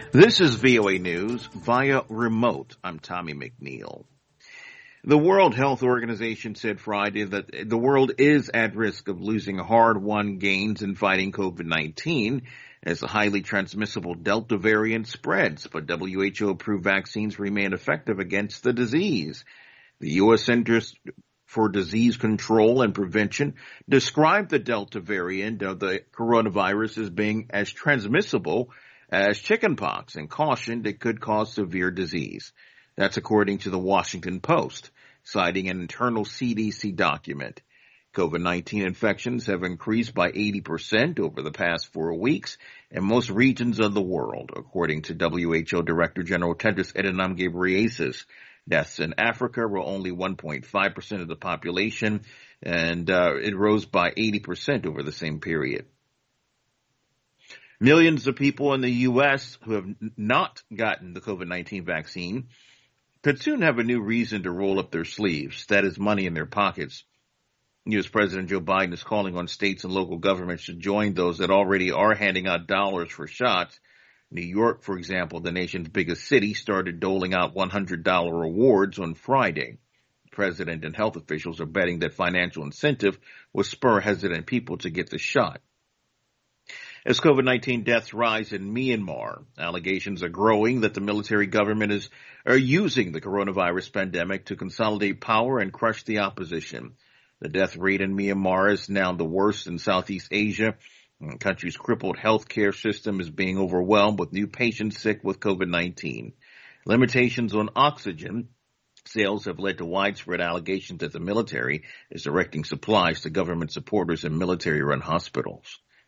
This is VOA News via remote. I'm Tommy McNeil. The World Health Organization said Friday that the world is at risk of losing hard-won gains in fighting COVID-19 as the highly transmissible Delta variant spreads, but WHO-approved vaccines remain effective against the disease. The U.S. Centers for Disease Control and Prevention described the Delta variant of the coronavirus as being as transmissible as chickenpox and cautioned it could cause severe disease. That's according to the Washington Post, citing an internal CDC document. COVID-19 infections have increased by 80% over the past 4 weeks in most regions of the world, according to WHO Director General Tedros Adhanom Ghebreyesus. Deaths in Africa were only 1.5% of the population, and it rose by 80% over the same period. Millions of people in the U.S. who have not gotten the COVID-19 vaccine could soon have a new reason to roll up their sleeves, that is, money in their pockets. U.S. President Joe Biden is calling on states and local governments to join those that already are handing out dollars for shots. New York, for example, the nation's biggest city, started doling out $100 awards on Friday. The president and health officials are betting that financial incentive will spur hesitant people to get the shot. As COVID-19 deaths rise in Myanmar, allegations are growing that the military government are using the coronavirus pandemic to consolidate power and crush the opposition. The death rate in Myanmar is now the worst in Southeast Asia. The country's crippled healthcare system is being overwhelmed with new patients sick with COVID-19. Limitations on oxygen sales have led to widespread allegations that the military is directing supplies to government supporters in military-run hospitals.